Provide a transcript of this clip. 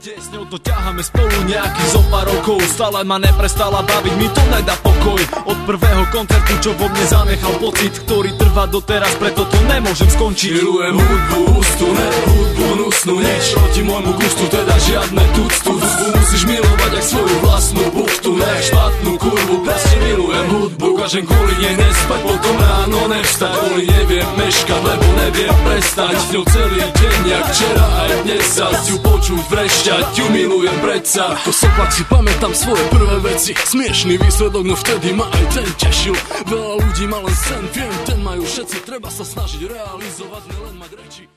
kde s ňou to ťaháme spolu nejakých zo pár rokov. Stále ma neprestala baviť, mi to nedá pokoj. Od prvého koncertu, čo vo mne zanechal pocit, ktorý trvá doteraz, preto to nemôžem skončiť. Milujem hudbu hustú, ne hudbu hnusnú, nič proti môjmu gustu, teda žiadne tuctu. Hudbu musíš milovať jak svoju vlastnú buchtu, ne špatnú kurvu, proste milujem hudbu. Dokážem kvôli nej nespať, potom ráno nevstať, kvôli neviem meškať, lebo neviem prestať. S ňou celý deň, jak včera aj dnes, zas ju počuť vrešťať, ju milujem predsa. Ako soplak si pamätám svoje prvé veci, smiešný výsledok, no vtedy ma aj ten tešil. Veľa ľudí má len sen, viem, ten majú všetci, treba sa snažiť realizovať, nielen mať reči.